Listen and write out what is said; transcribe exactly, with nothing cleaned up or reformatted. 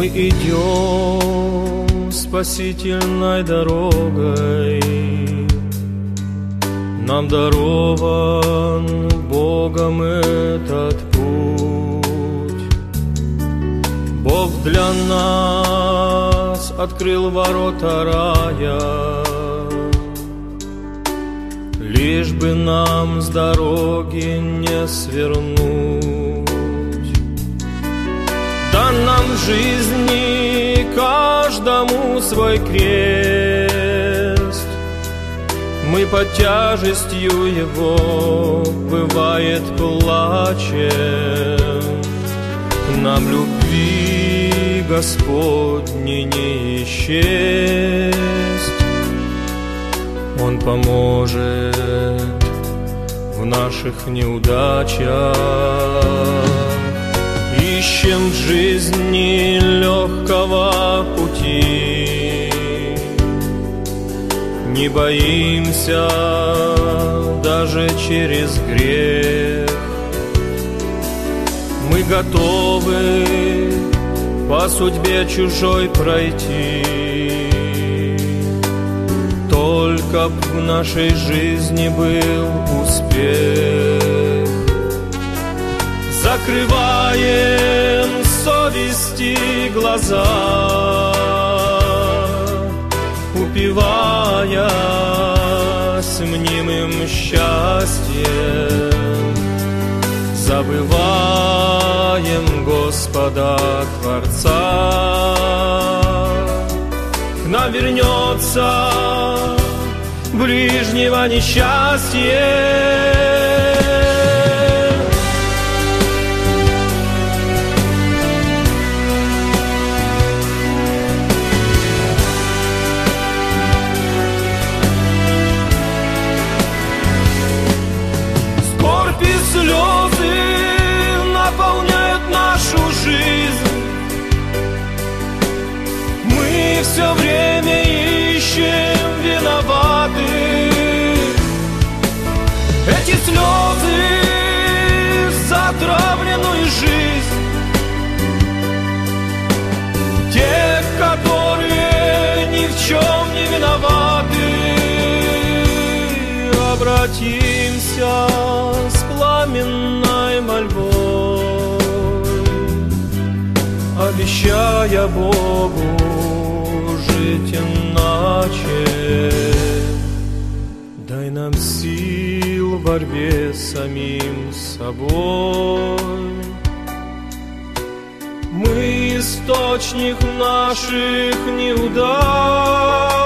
Мы идем спасительной дорогой, нам дарован Богом этот путь. Бог для нас открыл ворота рая, лишь бы нам с дороги не свернуть. Дан нам в жизни каждому свой крест, мы под тяжестью его, бывает, плачем. Нам любви Господней не исчесть, Он поможет в наших неудачах. Ищем в жизни легкого пути, не боимся даже через грех. Мы готовы по судьбе чужой пройти, только б в нашей жизни был успех. Закрываем совести глаза, упиваясь мнимым счастьем, забываем Господа Творца. К нам вернется ближнего несчастье. Слезы наполняют нашу жизнь, мы все время ищем виноватых. Эти слезы за отравленную жизнь, тех, которые ни в чем не виноваты. Обратимся с пламенной мольбой, обещая Богу жить иначе. Дай нам сил в борьбе с самим собой. Мы источник наших неудач.